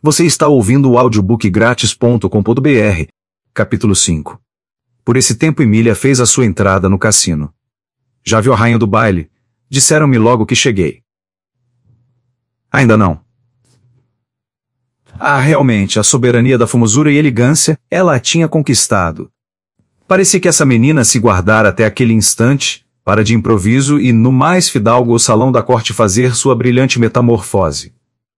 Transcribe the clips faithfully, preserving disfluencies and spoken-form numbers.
Você está ouvindo o audiobook grátis ponto com ponto br. Capítulo cinco. Por esse tempo Emília fez a sua entrada no cassino. Já viu a rainha do baile? Disseram-me logo que cheguei. Ainda não. Ah, realmente, a soberania da formosura e elegância, ela a tinha conquistado. Parecia que essa menina se guardara até aquele instante, para de improviso e no mais fidalgo salão da corte fazer sua brilhante metamorfose.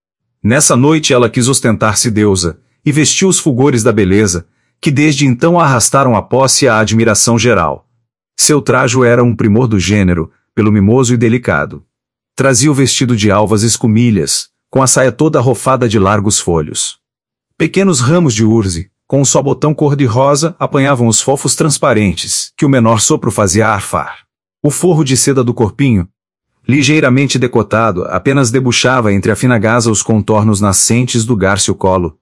Nessa noite ela quis ostentar-se deusa, e vestiu os fulgores da beleza, que desde então arrastaram a posse e a admiração geral. Seu trajo era um primor do gênero, pelo mimoso e delicado. Trazia o vestido de alvas escumilhas, com a saia toda arrofada de largos folhos. Pequenos ramos de urze, com um só botão cor-de-rosa, apanhavam os fofos transparentes, que o menor sopro fazia arfar. O forro de seda do corpinho, ligeiramente decotado, apenas debuxava entre a fina gasa os contornos nascentes do gárceo colo.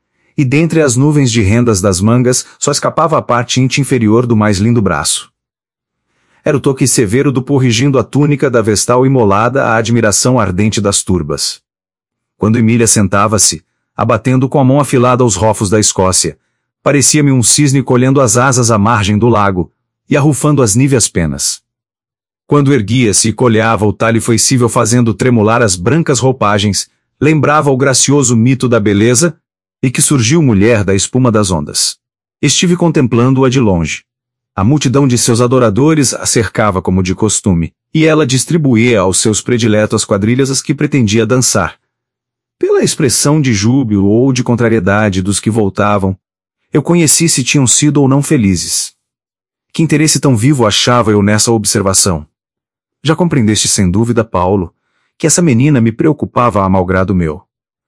E dentre as nuvens de rendas das mangas, só escapava a parte íntima inferior do mais lindo braço. Era o toque severo do porrigindo a túnica da vestal imolada à admiração ardente das turbas. Quando Emília sentava-se, abatendo com a mão afilada os rofos da Escócia, parecia-me um cisne colhendo as asas à margem do lago, e arrufando as níveas penas. Quando erguia-se e colhava o talhe flexível fazendo tremular as brancas roupagens, lembrava o gracioso mito da beleza, e que surgiu mulher da espuma das ondas. Estive contemplando-a de longe. A multidão de seus adoradores a cercava como de costume, e ela distribuía aos seus prediletos as quadrilhas as que pretendia dançar. Pela expressão de júbilo ou de contrariedade dos que voltavam, eu conheci se tinham sido ou não felizes. Que interesse tão vivo achava eu nessa observação? Já compreendeste sem dúvida, Paulo, que essa menina me preocupava a malgrado meu.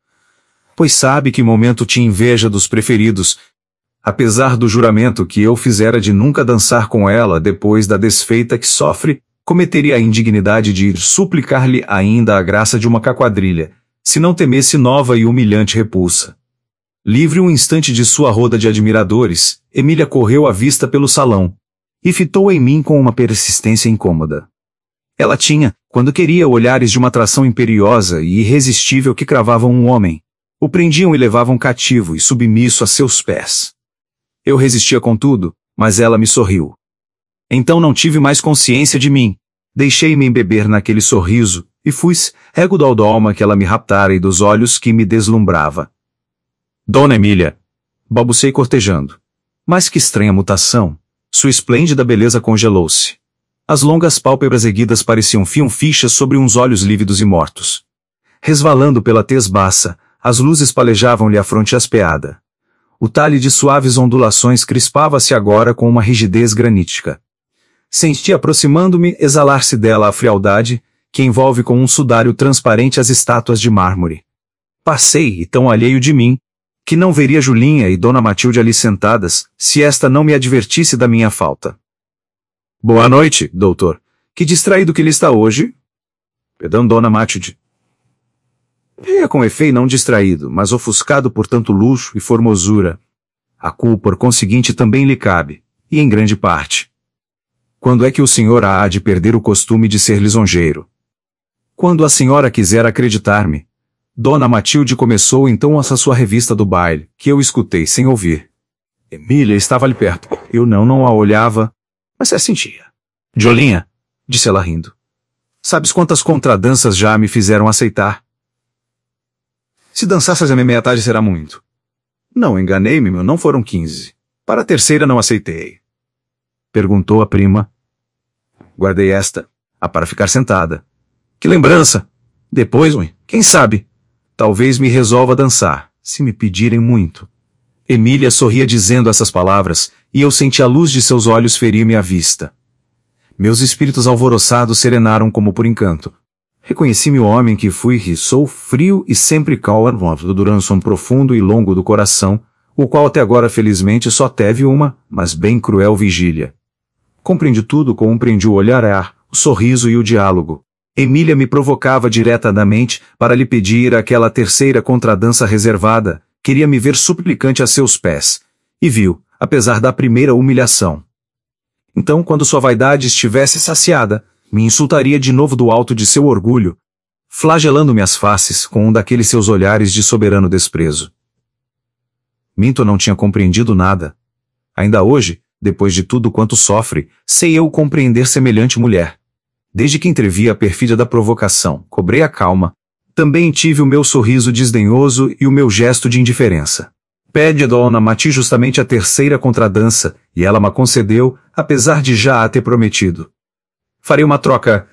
Pois sabe que momento tinha inveja dos preferidos, apesar do juramento que eu fizera de nunca dançar com ela depois da desfeita que sofre, cometeria a indignidade de ir suplicar-lhe ainda a graça de uma quadrilha, se não temesse nova e humilhante repulsa. Livre um instante de sua roda de admiradores, Emília correu à vista pelo salão, e fitou em mim com uma persistência incômoda. Ela tinha, quando queria, olhares de uma atração imperiosa e irresistível que cravavam um homem, o prendiam e levavam cativo e submisso a seus pés. Eu resistia contudo, mas ela me sorriu. Então não tive mais consciência de mim. Deixei-me embeber naquele sorriso, e fui-se, rego da alma que ela me raptara e dos olhos que me deslumbrava. Dona Emília! Balbuciei cortejando. Mas que estranha mutação! Sua esplêndida beleza congelou-se. As longas pálpebras erguidas pareciam fiam-fichas sobre uns olhos lívidos e mortos. Resvalando pela tez baça, as luzes palejavam-lhe a fronte aspeada. O talhe de suaves ondulações crispava-se agora com uma rigidez granítica. Senti aproximando-me exalar-se dela a frialdade, que envolve com um sudário transparente as estátuas de mármore. Passei, e tão alheio de mim, que não veria Julinha e Dona Matilde ali sentadas, se esta não me advertisse da minha falta. Boa noite, doutor. Que distraído que ele está hoje? Perdão, Dona Matilde. É com efeito não distraído, mas ofuscado por tanto luxo e formosura. A culpa, por conseguinte, também lhe cabe, e em grande parte. Quando é que o senhor há de perder o costume de ser lisonjeiro? Quando a senhora quiser acreditar-me. Dona Matilde começou então essa sua revista do baile, que eu escutei sem ouvir. Emília estava ali perto. Eu não não a olhava, mas se sentia. Jolinha, disse ela rindo. Sabes quantas contradanças já me fizeram aceitar? Se dançasses a minha metade será muito. Não, enganei-me, meu, não foram quinze. Para a terceira não aceitei. Perguntou a prima. Guardei esta, a para ficar sentada. Que lembrança! Depois, ui, quem sabe? Talvez me resolva a dançar, se me pedirem muito. Emília sorria dizendo essas palavras, e eu senti a luz de seus olhos ferir-me a vista. Meus espíritos alvoroçados serenaram como por encanto. Reconheci-me o homem que fui e sou frio e sempre calmo durante um profundo e longo do coração, o qual até agora felizmente só teve uma, mas bem cruel vigília. Compreendi tudo, compreendi o olhar, o sorriso e o diálogo. Emília me provocava diretamente para lhe pedir aquela terceira contradança reservada, queria me ver suplicante a seus pés, e viu, apesar da primeira humilhação. Então, quando sua vaidade estivesse saciada, me insultaria de novo do alto de seu orgulho, flagelando-me as faces com um daqueles seus olhares de soberano desprezo. Minto não tinha compreendido nada. Ainda hoje, depois de tudo quanto sofre, sei eu compreender semelhante mulher. Desde que entrevi a perfídia da provocação, cobrei a calma. Também tive o meu sorriso desdenhoso e o meu gesto de indiferença. Pede a dona Mati justamente a terceira contradança, e ela me concedeu, apesar de já a ter prometido. Farei uma troca.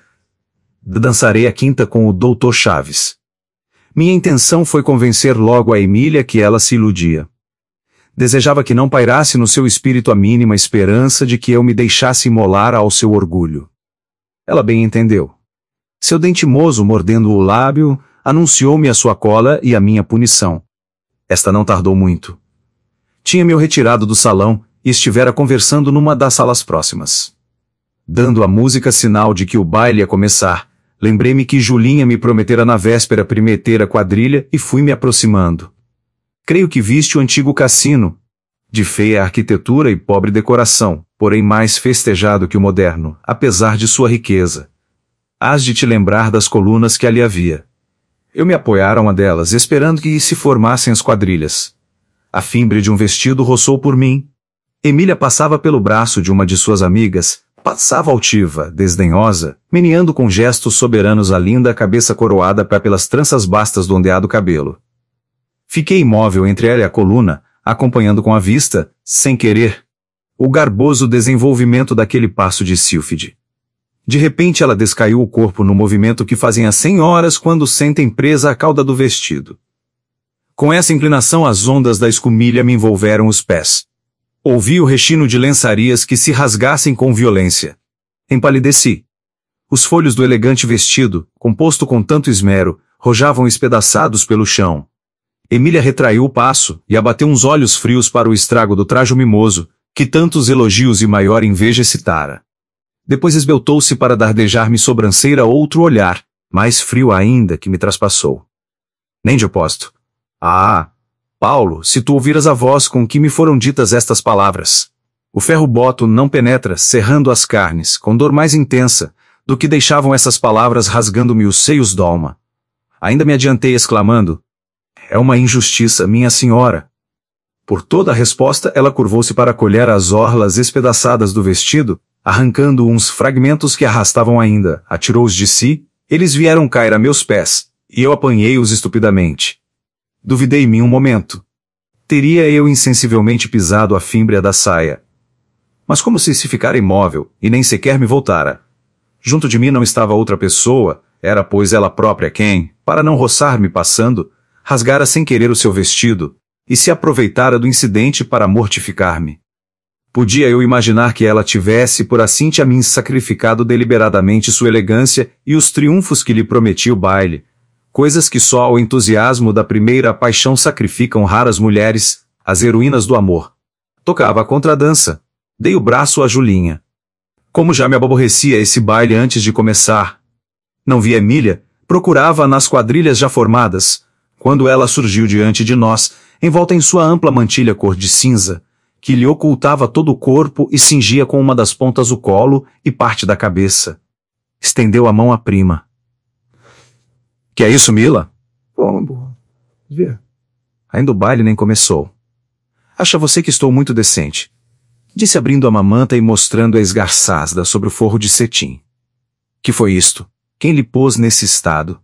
Dançarei a quinta com o doutor Chaves. Minha intenção foi convencer logo a Emília que ela se iludia. Desejava que não pairasse no seu espírito a mínima esperança de que eu me deixasse imolar ao seu orgulho. Ela bem entendeu. Seu dente moso mordendo o lábio, anunciou-me a sua cola e a minha punição. Esta não tardou muito. Tinha-me retirado do salão e estivera conversando numa das salas próximas. Dando à música sinal de que o baile ia começar, lembrei-me que Julinha me prometera na véspera primeter a quadrilha e fui me aproximando. Creio que viste o antigo cassino, de feia arquitetura e pobre decoração, porém mais festejado que o moderno, apesar de sua riqueza. Hás de te lembrar das colunas que ali havia. Eu me apoiara a uma delas, esperando que se formassem as quadrilhas. A fimbre de um vestido roçou por mim. Emília passava pelo braço de uma de suas amigas, passava altiva, desdenhosa, meneando com gestos soberanos a linda cabeça coroada pelas tranças bastas do ondeado cabelo. Fiquei imóvel entre ela e a coluna, acompanhando com a vista, sem querer, o garboso desenvolvimento daquele passo de sílfide. De repente ela descaiu o corpo no movimento que fazem as senhoras quando sentem presa a cauda do vestido. Com essa inclinação as ondas da escumilha me envolveram os pés. Ouvi o rechino de lençarias que se rasgassem com violência. Empalideci. Os folhos do elegante vestido, composto com tanto esmero, rojavam espedaçados pelo chão. Emília retraiu o passo e abateu uns olhos frios para o estrago do trajo mimoso, que tantos elogios e maior inveja excitara. Depois esbeltou-se para dardejar-me sobranceira outro olhar, mais frio ainda, que me traspassou. Nem de oposto. Ah, Paulo, se tu ouviras a voz com que me foram ditas estas palavras. O ferro boto não penetra, cerrando as carnes, com dor mais intensa, do que deixavam essas palavras rasgando-me os seios d'alma. Ainda me adiantei exclamando, é uma injustiça, minha senhora. Por toda a resposta ela curvou-se para colher as orlas espedaçadas do vestido, arrancando uns fragmentos que arrastavam ainda, atirou-os de si, eles vieram cair a meus pés, e eu apanhei-os estupidamente. Duvidei em mim um momento. Teria eu insensivelmente pisado a fímbria da saia. Mas como se se ficara imóvel, e nem sequer me voltara. Junto de mim não estava outra pessoa, era pois ela própria quem, para não roçar-me passando, rasgara sem querer o seu vestido, e se aproveitara do incidente para mortificar-me. Podia eu imaginar que ela tivesse por assim a mim sacrificado deliberadamente sua elegância e os triunfos que lhe prometia o baile, coisas que só ao entusiasmo da primeira paixão sacrificam raras mulheres, as heroínas do amor. Tocava a contradança. Dei o braço a Julinha. Como já me aborrecia esse baile antes de começar. Não vi Emília, procurava-a nas quadrilhas já formadas, quando ela surgiu diante de nós, envolta em sua ampla mantilha cor de cinza, que lhe ocultava todo o corpo e cingia com uma das pontas o colo e parte da cabeça. Estendeu a mão à prima. Que é isso, Mila? Bom, bom. Vê. Ainda o baile nem começou. Acha você que estou muito decente? Disse abrindo a mamanta e mostrando a esgarçada sobre o forro de cetim. Que foi isto? Quem lhe pôs nesse estado?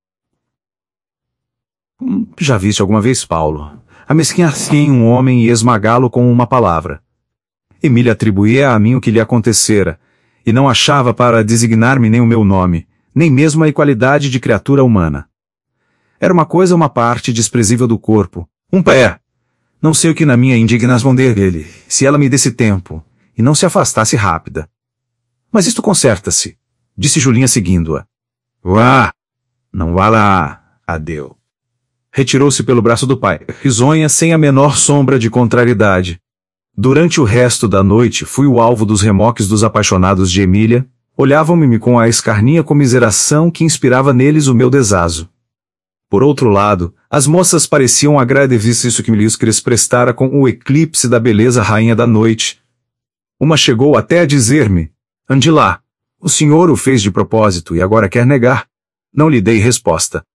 Hum, já viste alguma vez, Paulo? Amesquinhar-se em um homem e esmagá-lo com uma palavra. Emília atribuía a mim o que lhe acontecera, e não achava para designar-me nem o meu nome, nem mesmo a equalidade de criatura humana. Era uma coisa uma parte desprezível do corpo, um pé. Não sei o que na minha indignação dele, se ela me desse tempo, e não se afastasse rápida. Mas isto conserta-se, disse Julinha seguindo-a. Vá! Não vá lá, adeus. Retirou-se pelo braço do pai, risonha sem a menor sombra de contrariedade. Durante o resto da noite fui o alvo dos remoques dos apaixonados de Emília, olhavam-me com a escarninha comiseração que inspirava neles o meu desazo. Por outro lado, as moças pareciam agradecer isso que me lhes prestara com o eclipse da beleza rainha da noite. Uma chegou até a dizer-me, ande lá, o senhor o fez de propósito e agora quer negar. Não lhe dei resposta.